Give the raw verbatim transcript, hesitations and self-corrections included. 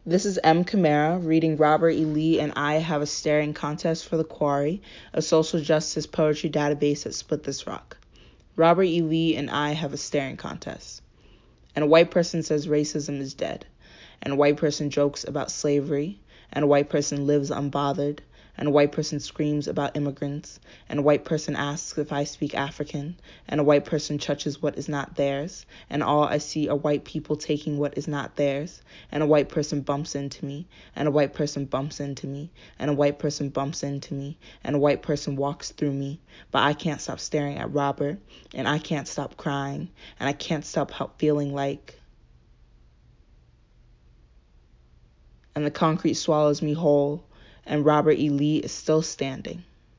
This is M. Camara reading Robert E. Lee and I Have a Staring Contest for the Quarry, a social justice poetry database at Split This Rock. Robert E. Lee and I have a staring contest. And a white person says racism is dead. And a white person jokes about slavery. And a white person lives unbothered. And a white person screams about immigrants. And a white person asks if I speak African. And a white person touches what is not theirs. And all I see are white people taking what is not theirs. And a white person bumps into me. And a white person bumps into me. And a white person bumps into me. And a white person walks through me. But I can't stop staring at Robert. And I can't stop crying. And I can't stop help feeling like... And the concrete swallows me whole. And Robert E. Lee is still standing.